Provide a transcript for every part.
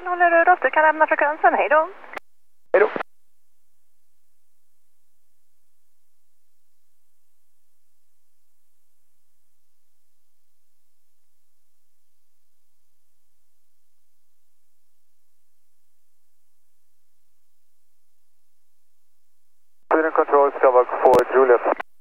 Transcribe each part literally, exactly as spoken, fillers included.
Hotel håller Rudolf, du kan lämna frekvensen, hej då. Hej då. Sweden Control, Skavak for Juliet.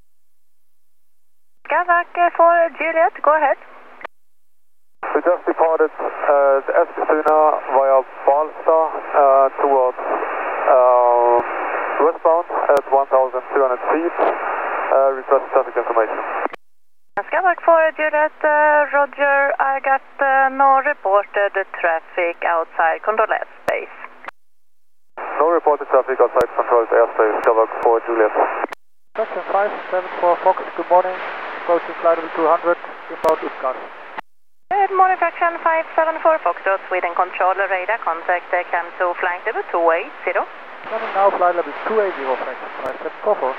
Skavak for Juliet, go ahead. We just departed uh, Eskilstuna via Balsta uh, towards uh, westbound at one thousand two hundred feet. Uh, request traffic information. Skavak for Juliet, uh, Roger, I got uh, no reported traffic outside control airspace. No reported traffic outside controlled airspace, Skavak for Juliet. Section five seven four Fox, good morning. Approaching flight level two hundred, inbound Utgard. Good morning, Fraction five seven four Foxtrot, Sweden Control, radar contact, uh, climb to flight level two eighty. Coming now, flight level two eighty, Fraction five seven four four.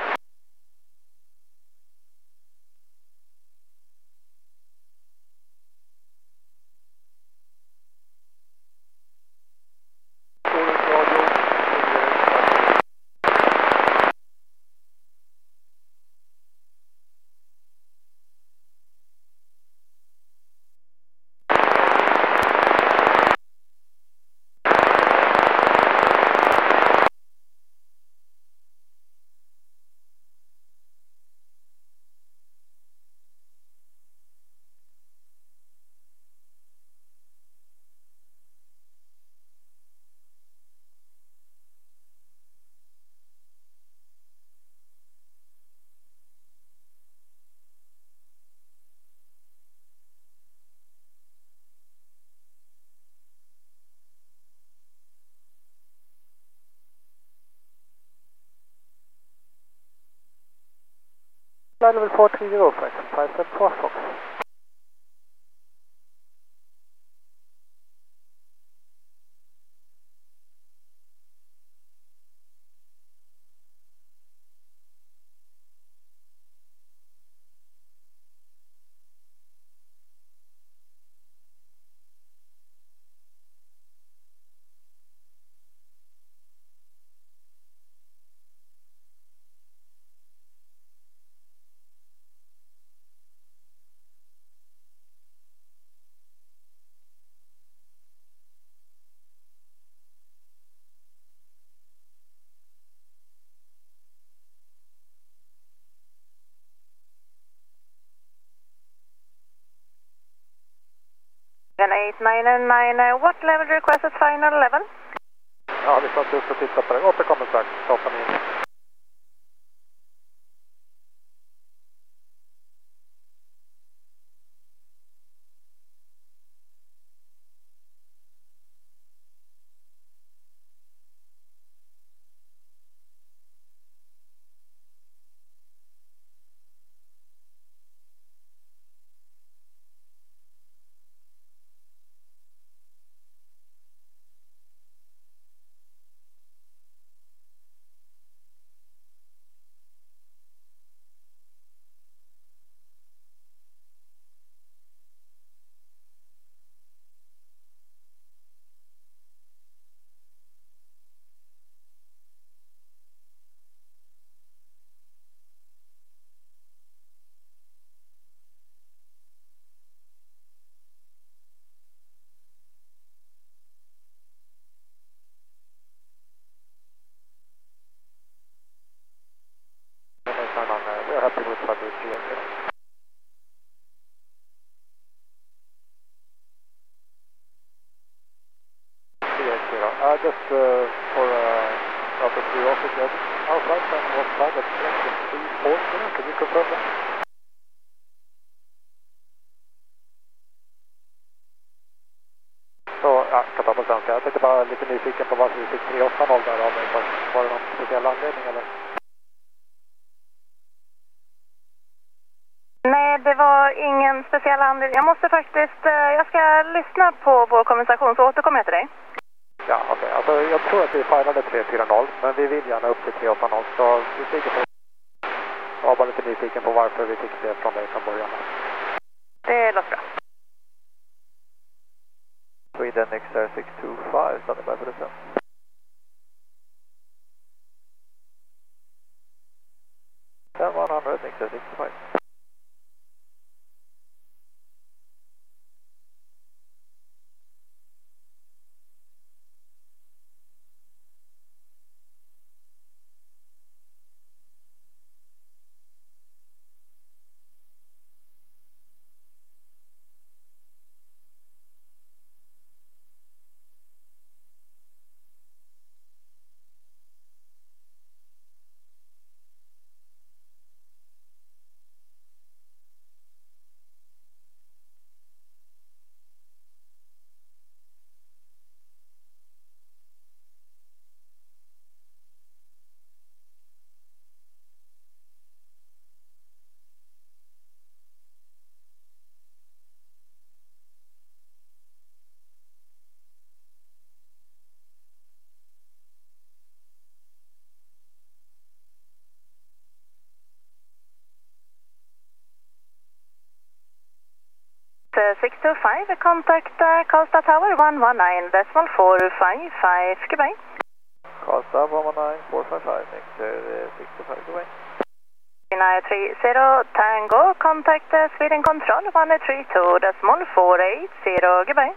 Flight level four three zero, Fraction five seven four Fox. eight nine nine, uh, what level requested final level? Ja, vi satt just och tittade på det. Återkommer strax. Stoppa ner. We're happy with Flight two eighty. Uh, just uh, for uh, out of curiosity, our flight time was flight at three forty, can you confirm that? Så, ja, jag kan ta på svenska. Jag tänkte bara lite nyfiken på varför vi fick tre åtta noll där av mig. Var det någon speciell anledning eller? Nej, det var ingen speciell anledning. Jag måste faktiskt, jag ska lyssna på vår konversation så återkommer jag till dig. Ja, okej. Okay. Alltså, jag tror att vi firade tre fyra noll, men vi vill gärna upp till tre åtta noll. Så vi stiger på. Jag var bara lite nyfiken på varför vi fick det från dig från början. Det låter bra. Sweden Norwegian X R six two five, standing by for descent. ten one hundred, X R six two five. six two five, contact uh, Karlstad Tower one one nine decimal four five five, goodbye. Karlstad one one nine four five five, X R six two five, goodbye. nine three zero Tango, contact uh, Sweden Control one three two decimal four eight zero, goodbye.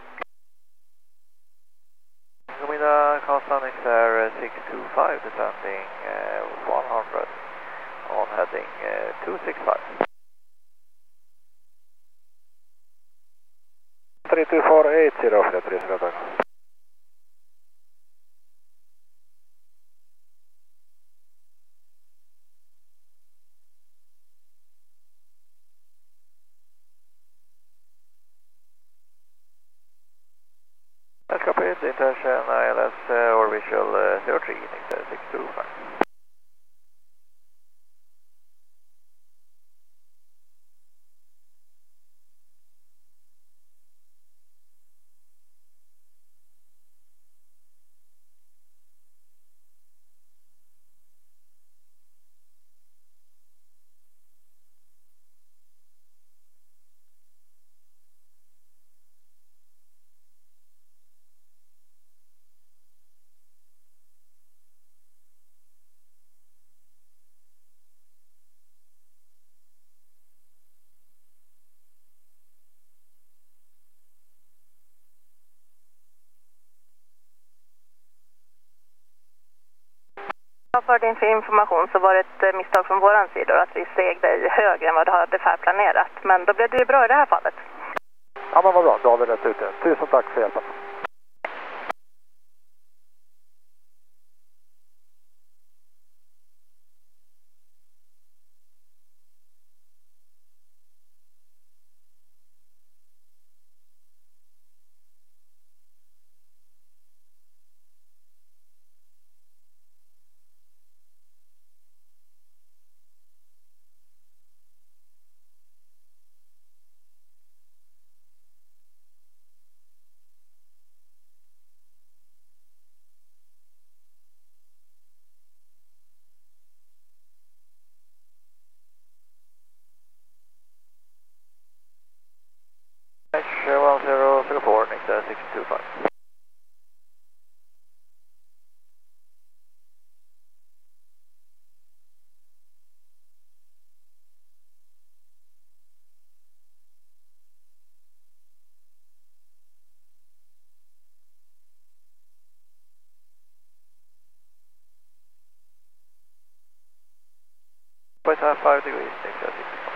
Goedemiddag, Karlstad X R six two five, descending uh, one hundred on heading uh, two six five. three two four eight zero, flight three zero, Tango. That's copied, intention I L S uh, or visual uh, zero three, X R six two five. För din information så var det ett misstag från våran sida att vi steg dig högre än vad du hade färplanerat. Men då blev det ju bra i det här fallet. Ja, men vad bra. Då har vi rätt ut det. Tusen tack för hjälpen. one zero zero four, X R six two five. Point half five degrees, X R six two five.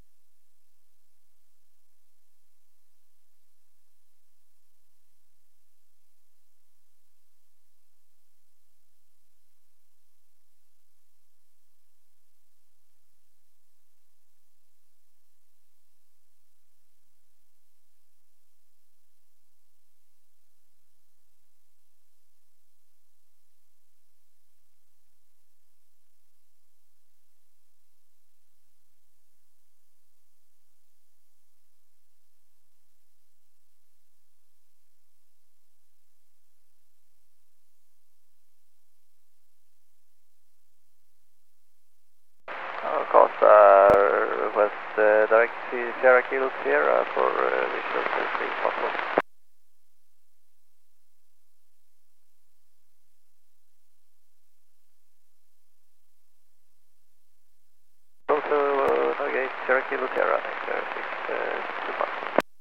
Karlstad, request uh, direct Sierra Kilo Sierra for uh, visual three possible. Kilo Sierra, next zero six two five.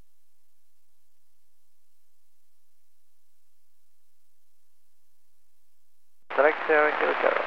Select zero Kilo Sierra.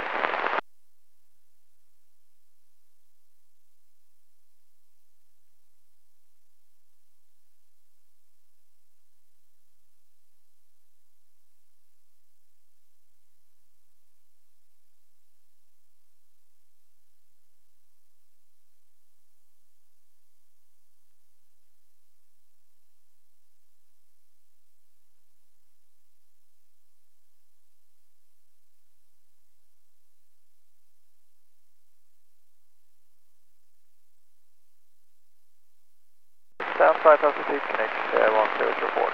Sound five thousand feet, connect uh, one zero zero four.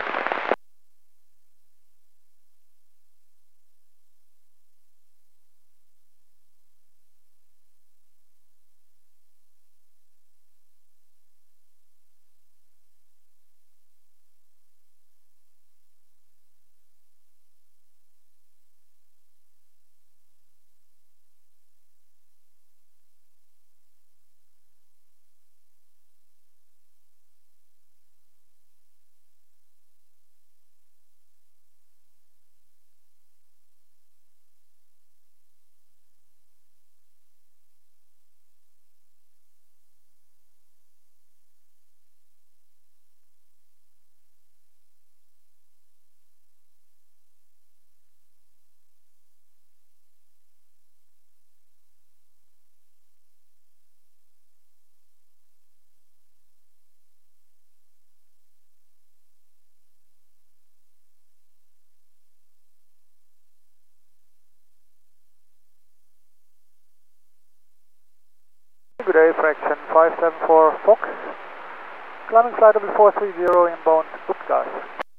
Good day, fraction five seven four Fox. Climbing flight level four three zero inbound Utgard.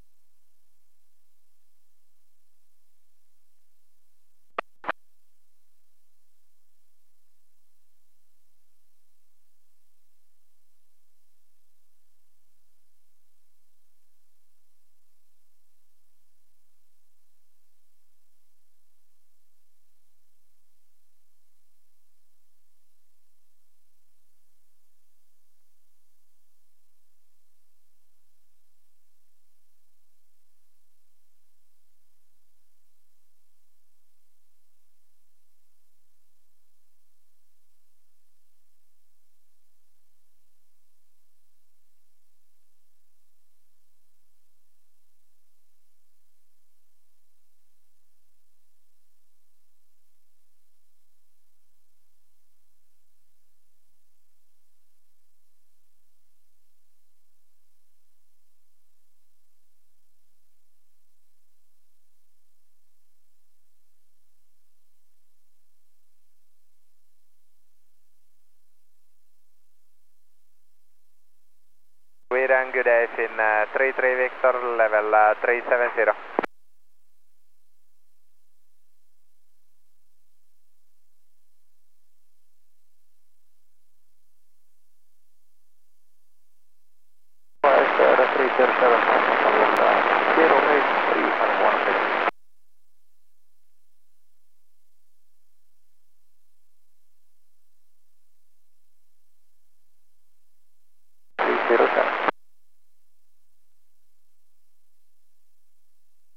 Sweden, good day, in uh, three three Victor, level uh, three seven zero. three zero seven, zero eight three one six. three zero seven.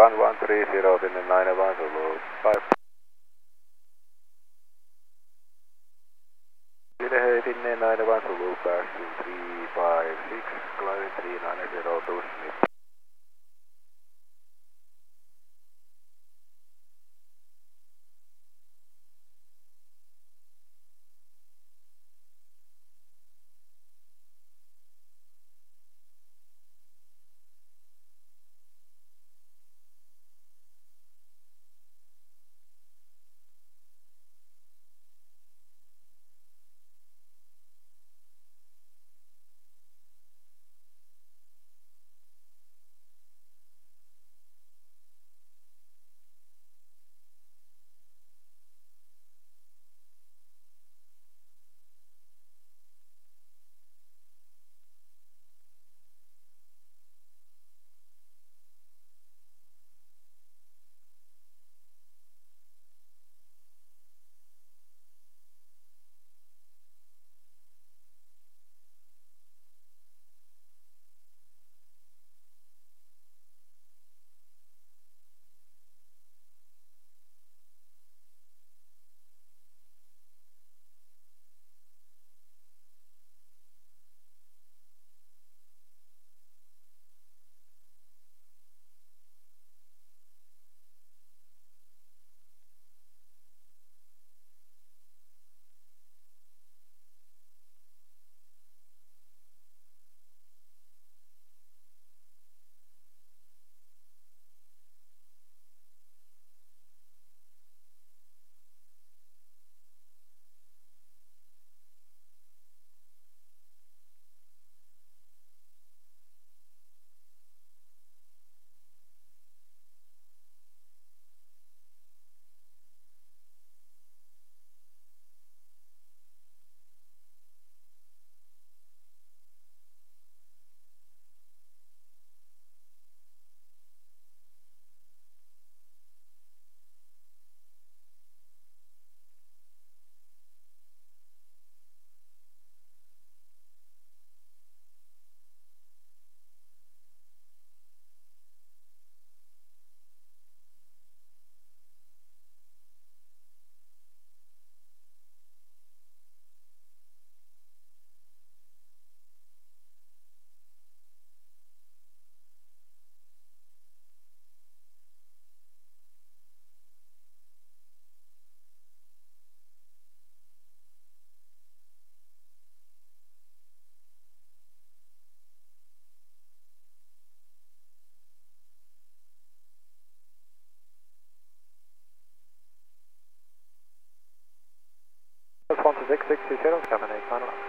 one one three zero, Finland nine one Zulu, five. Hey, Finland nine one Zulu, passing three five six, climbing three nine zero to Smith. one two six six two zero, coming eight nine one.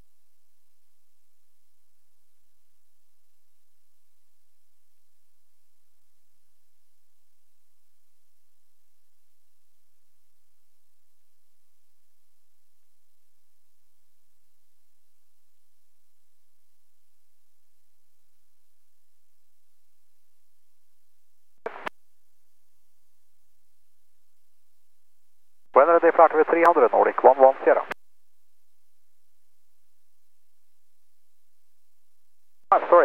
Weather day flight with three hundred Nordic one one zero. I'm sorry.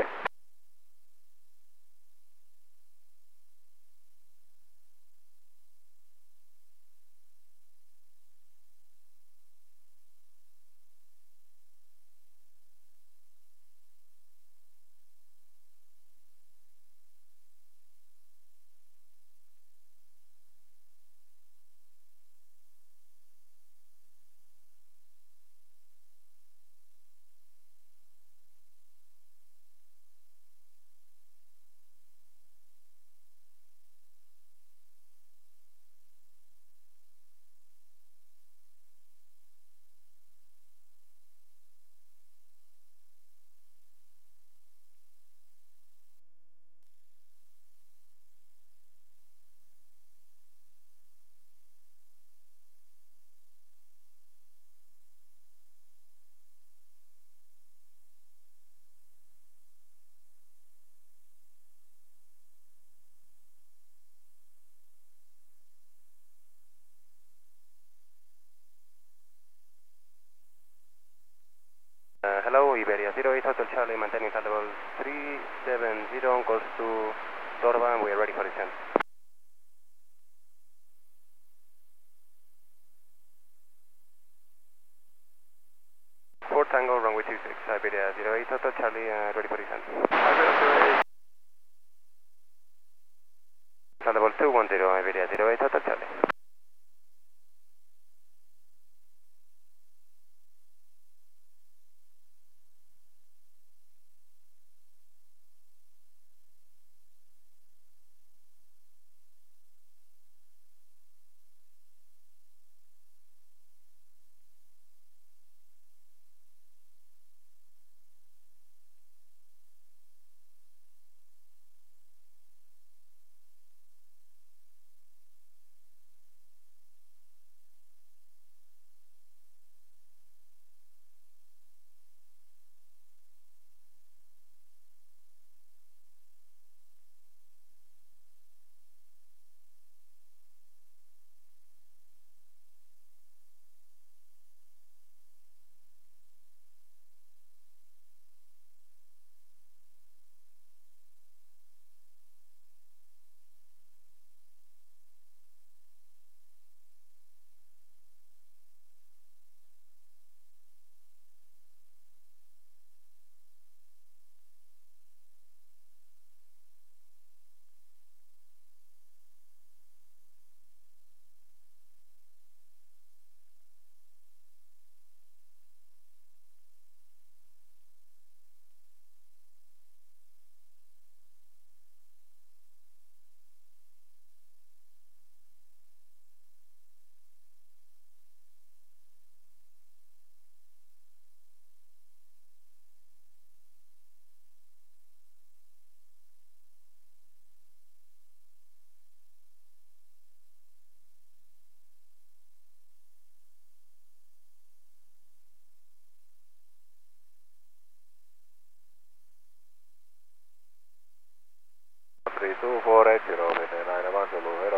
Uh, hello, Iberia zero eight Hotel Charlie, maintaining flight level three seven zero on course to Ottawa, and we are ready for descent. Fort Tango, runway two six, Iberia zero eight, Hotel Charlie, uh, ready for descent. Iberia zero eight. Thunderbolt two one zero, Iberia zero eight, Hotel Charlie. three two four eight zero, nine one Zulu, hello.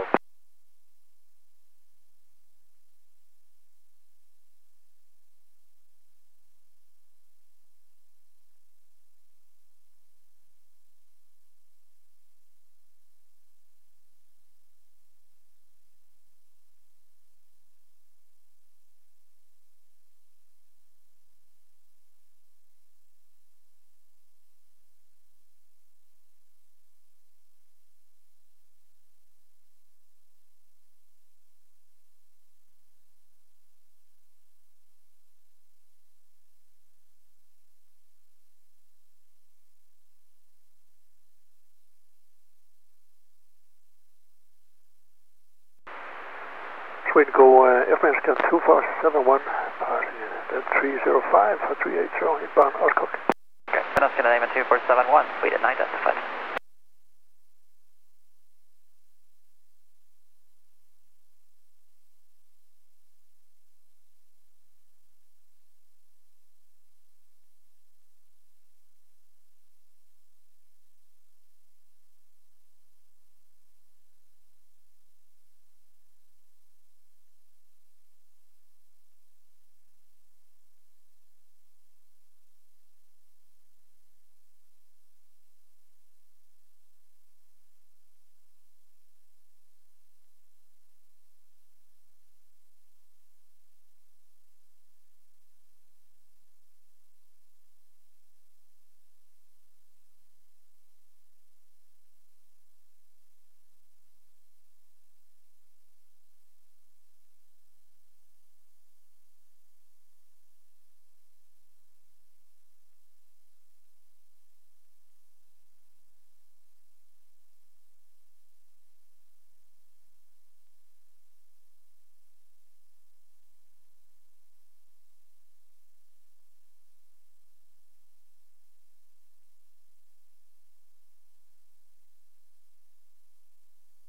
Wingo uh, Airplane scan two four seven one, passing at three zero five for three eight zero, inbound Outcook. Okay, Finnish Canadian two four seven one, Sweden identified.